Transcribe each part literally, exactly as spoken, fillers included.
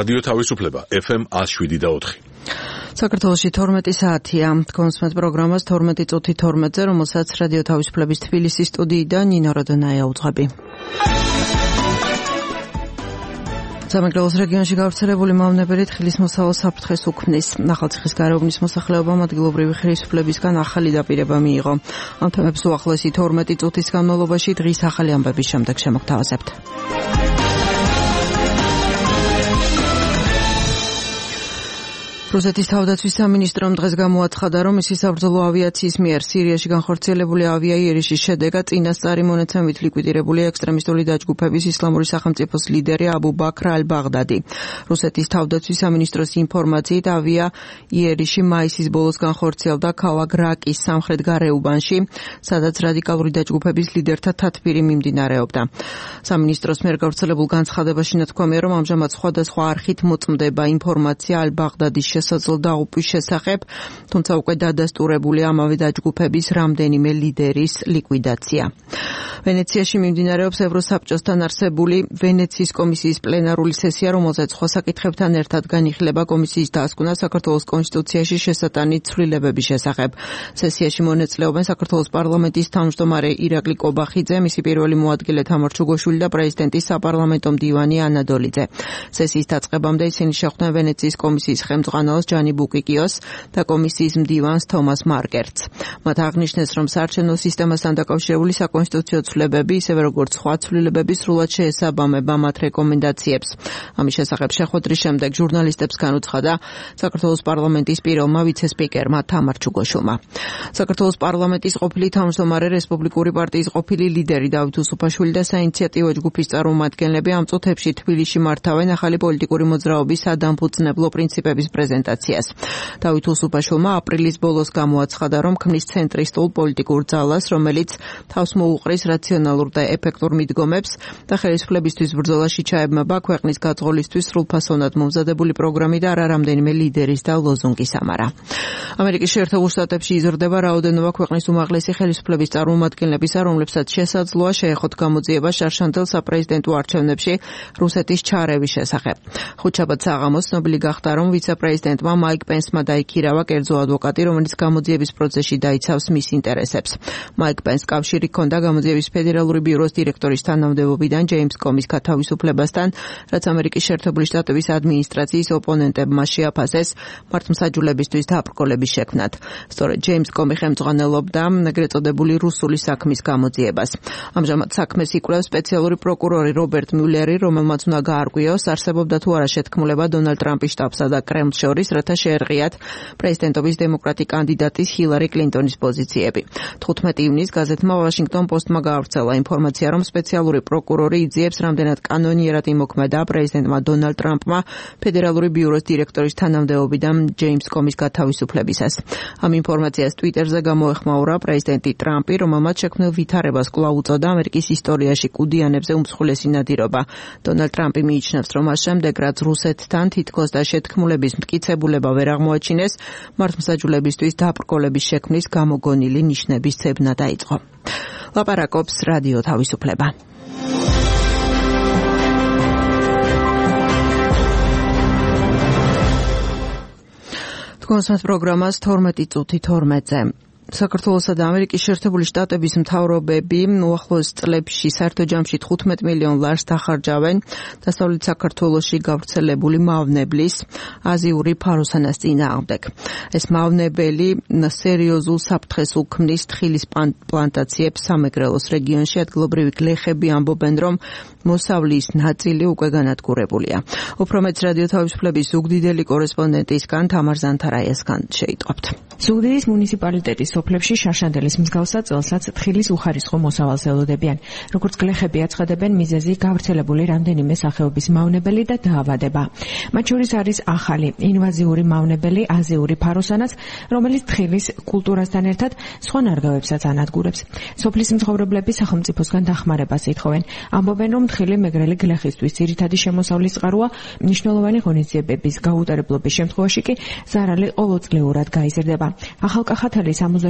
რადიო თავისუფლება ეფ ემ one oh seven და four. საქართველოში თორმეტი საათია. კონსმეთ პროგრამას თორმეტი წუთი თორმეტზე, რომელსაც რადიო თავისუფლების თბილისის სტუდიიდან ნინო როდონაია უძღვები. სამეგრელოს რეგიონში გავრცელებული მავნებელი თხილის მოსავალ საფრთხეს უქმნის. ახალციხის გარეუბნის მოსახლეობამ ადგილობრივი ხელისუფლებისგან ახალი დაპირება მიიღო. ამ თემებს უახლოესი თორმეტი წუთის განმავლობაში დღის ახალი ამბების შემდეგ შემოგთავაზებთ. რუსეთის თავდაცვის სამინისტრომ დღეს გამოაცხადა, რომ მისი საბრძოლო ავიაციის მიერ სირიაში განხორციელებული ავიაიერიშის შედეგად წინასწარი მონაცემით ლიკვიდირებული ექსტრემისტული დაჯგუფების ისლამური სახელმწიფოს ლიდერი აბუ ბაქრ ალ-ბაღდადი. რუსეთის თავდაცვის სამინისტროს ინფორმაციით ავიაიერიში მაისის ბოლოს განხორციელდა ქალაქ რაკის სამხრეთ გარეუბანში, სადაც რადიკალური დაჯგუფების ლიდერთა თათბირი მიმდინარეობდა. სამინისტროს მიერ გავრცელებულ განცხადებაში ნათქვამია, რომ ამჟამად სხვადასხვა არხით მოწმდება ინფორმაცია ალ-ბაღდადის შესაძლო დაღუპვის შესახებ, თუმცა უკვე დადასტურებულია ამავე დაჯგუფების რამდენიმე ლიდერის ლიკვიდაცია. ვენეციაში მიმდინარეობს ევროსაბჭოსთან არსებული ვენეციის კომისიის პლენარული სესია, რომელზეც სხვა საკითხებთან ერთად განიხილება კომისიის დასკვნა საქართველოს კონსტიტუციაში შესატანი ცვლილებების შესახებ. სესიაში მონაწილეობენ საქართველოს პარლამენტის თავმჯდომარე ირაკლი კობახიძე, მისი პირველი მოადგილე თამარ ჩუგოშვილი და პრეზიდენტის საპარლამენტო მდივანი ანა დოლიძე. სესიის დაწყებამდე ისინი შეხვდნენ ვენეციის კომისიის ხელმძღვანელს ჯანი ბუკიკიოს და კომისიის მდივანს თომას მარკერტს. მათ აღნიშნეს, რომ საარჩევნო სისტემასთან დაკავშირებული საკონსტიტუციო ცვლილებები, ისევე როგორც სხვა ცვლილებები, სრულად შეესაბამება მათ რეკომენდაციებს. ამის შესახებ შეხვედრის შემდეგ ჟურნალისტებს განუცხადა საქართველოს პარლამენტის პირველმა ვიცე-სპიკერმა თამარ ჩუგოშვილმა. საქართველოს პარლამენტის ყოფილი თავმჯდომარე რესპუბლიკური პარტიის ყოფილი ლიდერი დავით უსუფაშვილი და საინიციატივო ჯგუფის წარმომადგენლები ამ წუთებში თბილისში მართავენ ახალი პოლიტიკური მოძრაობის სადამფუძნებლო პრინციპების პრეზენტაციას. დავით უსუფაშვილმა აპრილის ბოლოს გამოაცხადა, რომ ქმნის ცენტრისტულ პოლიტიკურ ძალას, რომელიც თავს მოუყრის რაციონალურ და ეფექტურ მიდგომებს და ხელისუფლებისთვის ბრძოლაში ჩაებმება ქვეყნის გაძღოლისთვის სრულფასოვნად მომზადებული პროგრამი და არა რამდენიმე ლიდერის და ლოზუნგის ამარა. ამერიკის შეერთებულ შტატებში იზრდება რაოდენობა ქვეყნის უმაღლესი ხელისუფლების წარმომადგენლებისა, რომლებსაც შესაძლოა შეეხოთ გამოძიება შარშანდელ საპრეზიდენტო არჩევნებში რუსეთის ჩარევის შესახებ. ხუთშაბათ საღამოს ცნობილი გახდა, რომ ვიცე-პრეზიდენტმა მაიკ პენსმა დაიქირავა კერძო ადვოკატი, რომელიც გამოძიების პროცესში დაიცავს მის ინტერესებს. მაიკ პენს კავშირი ჰქონდა გამოძიების ფედერალური ბიუროს დირექტორის თანამდებობიდან ჯეიმს კომის გათავისუფლებასთან, რაც ამერიკის შეერთებული შტატების ადმინისტრაციის ოპონენტებმა შეაფასეს მართლმსაჯულებისთვის დაბრკოლების შექმნად. სწორედ ჯეიმს კომი ხელმძღვანელობდა ეგრეთ წოდებული რუსული საქმის გამოძიებას. ამჟამად საქმეს იკვლევს სპეციალური პროკურორი რობერტ მიულერი, რომელმაც უნდა გაარკვიოს, არსებობდა თუ არა შეთქმულება დონალდ ტრამპის შტაბსა და კრემლს შორის, რათა შეერღიათ პრეზიდენტობის დემოკრატი კანდიდატის ჰილარი კლინტონის პოზიციები. თხუთმეტი ივნისს გაზეთმა ვაშინგტონ პოსტმა გაავრცელა ინფორმაცია, რომ სპეციალური პროკურორი იძიებს რამდენად კანონიერად იმოქმედა პრეზიდენტმა დონალდ ტრამპმა ფედერალური ბიუროს დირექტორის თანამდებობიდან ჯეიმს კომის გათავისუფლებისას. ამ ინფორმაციას ტვიტერზე გამოეხმაურა პრეზიდენტი ტრამპი, რომელმაც შექმნილ ვითარებას კვლავ უწოდა ამერიკის ისტორიაში კუდიანებზე უმსხვილესი ნადირობა. დონალდ ტრამპი მიიჩნევს, რომ მას შემდეგ, რაც რუსეთთან თითქოს და შეთქმულების მტკიცებულება ვერ აღმოაჩინეს, მართლმსაჯულებისთვის დაბრკოლების შექმნის გამოგონილი ნიშნების ცებნა დაიწყო. ლაპარაკობს რადიო თავისუფლება. კონსმეთ პროგრამას თორმეტი წუთი თორმეტზე. საქართველოსა და ამერიკის შეერთებული შტატების მთავრობები უახლოეს წლებში საერთო ჯამში თხუთმეტ მილიონ ლარს დახარჯავენ დასავლეთ საქართველოში გავრცელებული მავნებლის აზიური ფაროსანას წინააღმდეგ. ეს მავნებელი სერიოზულ საფრთხეს უქმნის თხილის პლანტაციებს სამეგრელოს რეგიონში. ადგილობრივი გლეხები ამბობენ, რომ მოსავლის ნაწილი უკვე განადგურებულია. უფრო მეც რადიო თავისუფლების ზუგდიდელი კორესპონდენტისგან თამარ ზანთარაიასგან შეიტყობთ. ზუგდიდის მუნიციპალიტეტის სოფლებში შარშანდელის მსგავსად წელსაც თხილის უხარისხო მოსავალს ელოდებიან. როგორც გლეხები აცხადებენ, მიზეზი გავრცელებული რამდენიმე სახეობის მავნებელი და დაავადება. მათ შორის არის ახალი ინვაზიური მავნებელი აზიური ფაროსანაც, რომელიც თხილის კულტურასთან ერთად სხვა ნარგავებსაც ანადგურებს. სოფლის მცხოვრებლები სახელმწიფოსგან დახმარებას ითხოვენ. ამბობენ, რომ თხილი მეგრელი გლეხისთვის ძირითადი შემოსავლის წყაროა, მნიშვნელოვანი ღონისძიებების გაუტარებლობის შემთხვევაში კი ზარალი ყოველწლიურად გაიზრდება. ახალკახათალის სამოცდაშვიდი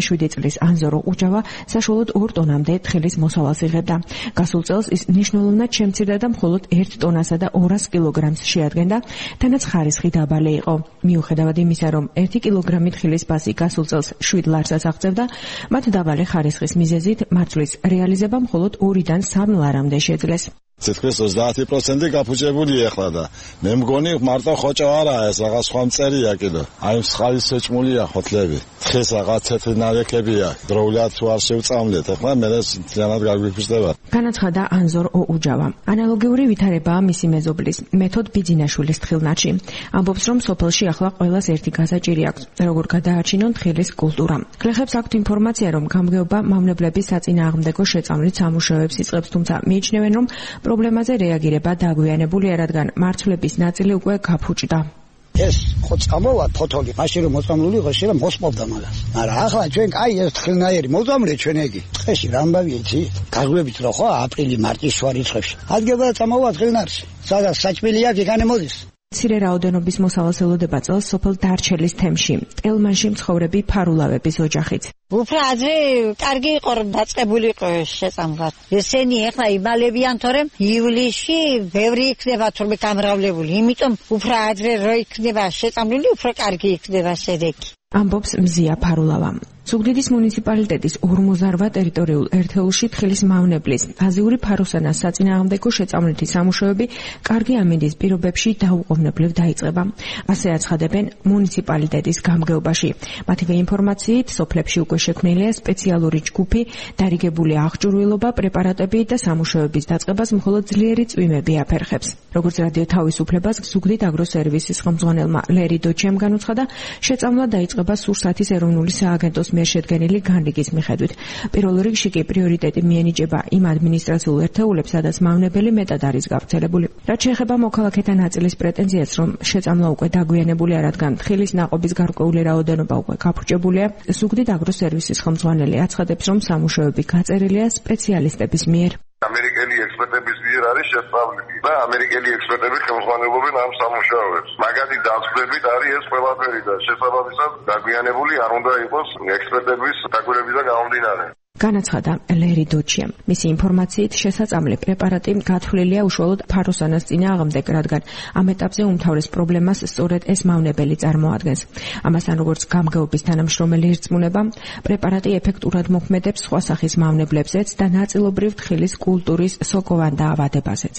შვიდი წლის ანზორო უჯავა საშუალოდ ორ ტონამდე თხილის მოსავალს იღებდა. გასულ წელს ის მნიშვნელოვნად შემცირდა და მხოლოდ ერთ ტონასა და ორას კილოგრამს შეადგენდა, თანაც ხარისხი დაბალი იყო. მიუხედავად იმისა, რომ ერთი კილოგრამი თხილის ფასი გასულ წელს შვიდ ლარსაც აღწევდა, მათ დაბალი ხარისხის მიზეზით მარცვლის რეალიზება მხოლოდ ორიდან სამ ლარამდე შეძლეს. თითქმის ოცდაათი პროცენტი გაფუჭებულია ახლა და მე მგონი მარტო ხოჭო არაა ეს რაღაც სხვა მწერია კიდე. აი მსხალის შეჭმულია ხოთლები. თხეს რაღაც თეთრი ნალექებია. დროულად თუ არ შევწამლეთ, ახლა მე ძალიანად გაგვიფრთხდება. განაცხადა ანზორ ოუჯავა. ანალოგიური ვითარებაა მისი მეზობლის მეთოდ ბიძინაშვილის თხილნაჩი. ამბობს, რომ სოფელში ახლა ყველას ერთი გასაჭირი აქვს, როგორ გადააჩინონ თხილის კულტურა. გლეხებს აქვთ ინფორმაცია, რომ გამგეობა მავნებლების საწინააღმდეგო შეწამლით სამუშაოებს იწყებს, თუმცა მიიჩნევენ, რომ პრობლემაზე რეაგირება დაგვიანებულია, რადგან მარცვლების ნაწილი უკვე გაფუჭდა. ეს ხო წამოვა ფოთოლი, მაშინ რომ მოწამლული იყო, შეიძლება მოსპოვდა მაგას. მაგრამ ახლა ჩვენ აი ეს თხილნაირი მოწამლე ჩვენ ეგი. დღეში რამბავი იცი? გაგვებით რა ხო აპრილი, მარტი შუა რიცხვებში. ადგება წამოვა თხილნარში. სადაც საჭმელი აქვს, იქ მოდის. მცირე რაოდენობის მოსავალს ელოდება წელს სოფელ დარჩელის თემში, ტელმანში მცხოვრები ფარულავების ოჯახით. უფრო ადრე კარგი იყო რომ დაწყებული იყო შეწამვლად. ესენი ახლა იმალებიან, თორემ ივლისში ბევრი იქნება თურმე გამრავლებული. იმიტომ უფრო ადრე რო იქნება შეწამლული, უფრო კარგი იქნება შედეგი. ამბობს მზია ფარულავა. ზუგდიდის მუნიციპალიტეტის ორმოცდაოთხ ტერიტორიულ ერთეულში თხილის მავნებლის აზიური ფაროსანას საწინააღმდეგო შეწამლითი სამუშაოები კარგი ამინდის პირობებში დაუყოვნებლივ დაიწყება. ასე აცხადებენ მუნიციპალიტეტის გამგეობაში. მათივე ინფორმაციით, სოფლებში უკვე შექმნილია სპეციალური ჯგუფი, დარიგებული აღჭურვილობა, პრეპარატები და სამუშაოების დაწყებას მხოლოდ ძლიერი წვიმები აფერხებს. როგორც რადიო თავისუფლებას ზუგდიდ აგროსერვისის ხელმძღვანელმა ლერი დოჩემ განუცხადა, შეწამლა დაიწყება სურსათის ეროვნული სააგენტოს მიერ შედგენილი განრიგის მიხედვით. პირველ რიგში კი პრიორიტეტი მიენიჭება იმ ადმინისტრაციულ ერთეულებს, სადაც მავნებელი მეტად არის გავრცელებული. რაც შეეხება მოქალაქეთა ნაწილის პრეტენზიას, რომ შეწამლა უკვე დაგვიანებულია, რადგან თხილის ნაყოფის გარკვეული რაოდენობა უკვე გაფუჭებულია, ზუგდიდ აგროსერვისის ხელმძღვანელი აცხადებს, რომ სამუშაოები გაწერილია სპეციალისტების მიერ. ამერიკელი ექსპერტების მიერ არის შესწავლილი და ამერიკელი ექსპერტები ხელმძღვანელობენ ამ სამუშაოებს. მაგათი დასწრებით არის ეს ყველაფერი და შესაბამისად დაგვიანებული არ უნდა იყოს ექსპერტების დაკვირვებიდან გამომდინარე. განაცხადა ლერი დოჩიამ. მისი ინფორმაციით შესაწამლე პრეპარატი გათვლილია უშუალოდ ფაროსანას წინააღმდეგ, რადგან ამ ეტაპზე უმთავრეს პრობლემას სწორედ ეს მავნებელი წარმოადგენს. ამასთან როგორც გამგეობის თანამშრომელი ირწმუნება, პრეპარატი ეფექტურად მოქმედებს სხვა სახის მავნებლებზეც და ნაწილობრივ თხილის კულტურის სოკოვან დაავადებაზეც.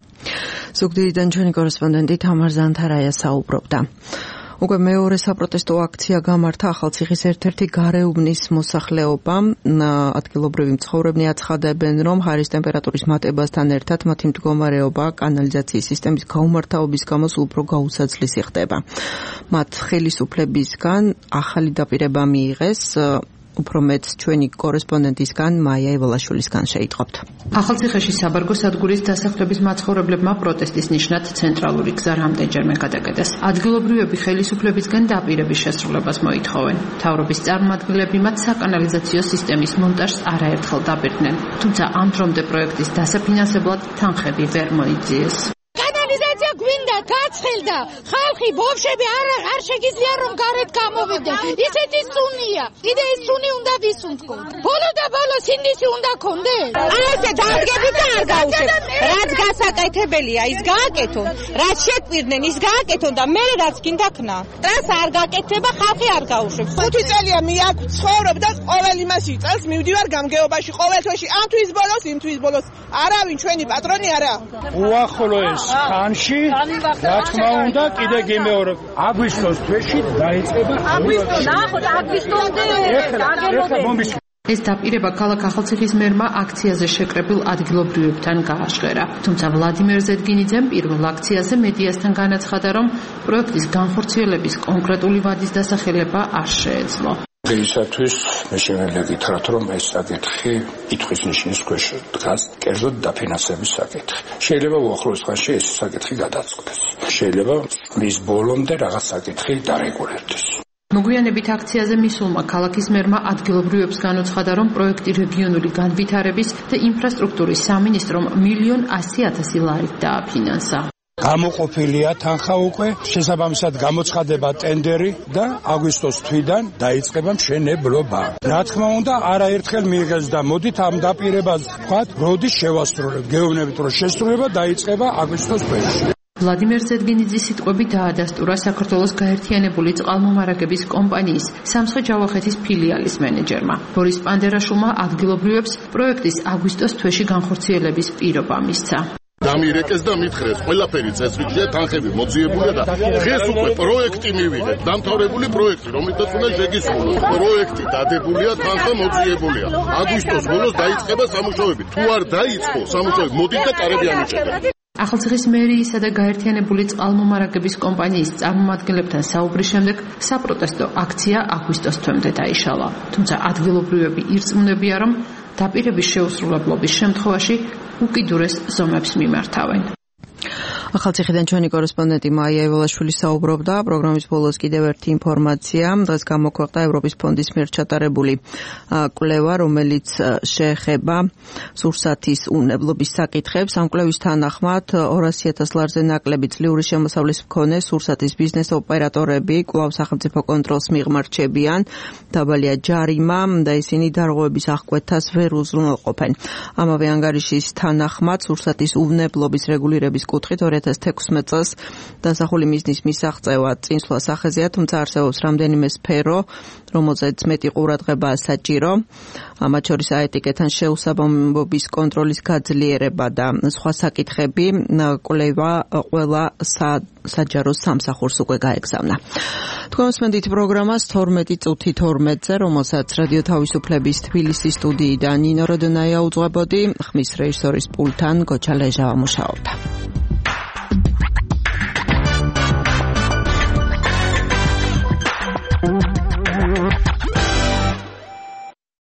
ზუგდიდიდან ჩვენი კორესპონდენტი თამარ ზანთარაია საუბრობდა. უკვე მეორე საპროტესტო აქცია გამართა ახალციხის ერთ-ერთი გარეუბნის მოსახლეობამ. ადგილობრივი მცხოვრებნი აცხადებენ, რომ ჰაერის ტემპერატურის მატებასთან ერთად მათი მდგომარეობა კანალიზაციის სისტემის გაუმართავობის გამო სულ უფრო გაუსაცლისი ხდება. მათ ხელისუფლებისგან ახალი დაპირება მიიღეს. უფრო მეტ ჩვენი კორესპონდენტისგან მაია ევალაშვილისგან შეიტყობთ. ახალციხეში საბარგო სადგურის დასახლების მაცხოვრებლებმა პროტესტის ნიშნად ცენტრალური გზა რამდენჯერმე გადაკეტეს. ადგილობრივები ხელისუფლებისგან დაპირების შესრულებას მოითხოვენ. მთავრობის წარმომადგენლები მათ საკანალიზაციო სისტემის მონტაჟს არაერთხელ დაბირდნენ, თუმცა ამ დრომდე პროექტის დასაფინანსებლად თანხები ვერ მოიძიეს. გვინდა გაცხელდა ხალხი ბავშვები არ არ შეგიძლია რომ გარეთ გამოვიდნენ. ისეთი სუნია. კიდე ის სუნი უნდა ვისუნთქო. ბოლო და ბოლო სინდისი უნდა კონდეს. ასე დაადგებით და არ გაუშვებ. რაც გასაკეთებელია ის გააკეთონ, რაც შეკვირდნენ ის გააკეთონ და მე რაც გინდა ქნა. ტრას არ გააკეთება, ხალხი არ გაუშვებს. ხუთი წელია მე აქ ცხოვრობ და ყოველ იმას იწელს მივდივარ გამგეობაში ყოველ თვეში ამ თვის ბოლოს იმ თვის ბოლოს. არავინ ჩვენი პატრონი არა. უახლოეს ხანში რა თქმა უნდა კიდე გიმეორებ აგვისტოს თვეში დაიწყება აგვისტო ნახოთ აგვისტომდე დაგემოდე. ეს დაპირება ქალაქ ახალციხის მერმა აქციაზე შეკრებილ ადგილობრივებთან გააჟღერა. თუმცა ვლადიმერ ზედგინიძემ პირველ აქციაზე მედიასთან განაცხადა, რომ პროექტის განხორციელების კონკრეტული ვადის დასახელება არ შეეძლო. დღეისათვის მე შემიძლია გითხრათ, რომ ეს საკითხი კითხვის ნიშნის ქვეშ დგას, კერძოდ დაფინანსების საკითხი. შეიძლება უახლოეს დღეში ეს საკითხი გადაწყდეს. შეიძლება მის ბოლომდე რაღაც საკითხი დარეგულირდეს. მოგვიანებით აქციაზე მისულმა ქალაქის მერმა ადგილობრივებს განუცხადა, რომ პროექტი რეგიონული განვითარების და ინფრასტრუქტურის სამინისტრომ მილიონ ასი ათასი ლარით დააფინანსა. გამოყოფილია თანხა უკვე, შესაბამისად გამოცხადება ტენდერი და აგვისტოს თვიდან დაიწყება მშენებლობა. რა თქმა უნდა, არაერთხელ მიიღეს და მოდით ამ დაპირებას ვთქვათ, როდის შევასრულებთ. გეუბნებით, რომ შესრულება დაიწყება აგვისტოს თვეში. ვლადიმერ ზედგენიძის სიტყვები დაადასტურა საქართველოს გაერთიანებული წყალმომარაგების კომპანიის სამცხე-ჯავახეთის ფილიალის მენეჯერმა. ბორის პანდერაშვილმა ადგილობრივებს პროექტის აგვისტოს თვეში განხორციელების პირობა მისცა. დამირეკეს და მითხრეს, ყველაფერი წესრიგია, თანხები მოძიებულია და დღეს უკვე პროექტი მივიღეთ, დამთავრებული პროექტი, რომელსაც უნდა შეგისრულოთ. პროექტი დადებულია, თანხა მოძიებულია. აგვისტოს ბოლოს დაიწყება სამუშაოები. თუ არ დაიწყო სამუშაოები, მოდით და კარები ამიჭერეთ. ახალციხის მერიისა და გაერთიანებული წყალმომარაგების კომპანიის წარმომადგენლებთან საუბრის შემდეგ საპროტესტო აქცია აგვისტოს თვემდე დაიშალა. თუმცა ადგილობრივები ირწმუნებიან, რომ დაპირების შეუსრულებლობის შემთხვევაში უკიდურეს ზომებს მიმართავენ. ახალციხიდან ჩვენი კორესპონდენტი მაია ევალაშვილი საუბრობდა. პროგრამის ბოლოს კიდევ ერთი ინფორმაცია. დღეს გამოქვეყნდა ევროპის ფონდის მიერ ჩატარებული კვლევა, რომელიც შეეხება სურსათის უნებლობის საკითხებს. ამ კვლევის თანახმად ორასი ათას ლარზე ნაკლები ძლიური შემოსავლის მქონე სურსათის ბიზნეს ოპერატორები კვლავ სახელმწიფო კონტროლს მიღმარჩებიან. დაბალია ჯარიმა და ისინი დარღვევების აღკვეთას ვერ უზრუნველყოფენ. ამავე ანგარიშის თანახმად სურსათის უნებლობის რეგულირების კუთხით ორი ათას თექვსმეტ წელს დასახული მიზნის მისაღწევა წინსვლა სახეზეა, თუმცა არსებობს რამდენიმე სფერო, რომელზეც მეტი ყურადღებაა საჭირო. მათ შორის აეტიკეთან შეუსაბამობის კონტროლის გაძლიერება და სხვა საკითხები. კვლევა ყველა საჯარო სამსახურს უკვე გაეგზავნა. თქვენ მოსმენთ პროგრამას თორმეტი წუთი თორმეტზე, რომელსაც რადიო თავისუფლების თბილისის სტუდიიდან ნინო როდონაია უძღვებოდი, ხმის რეჟისორის პულტთან გოჩა ლეჟავა მუშაობდა.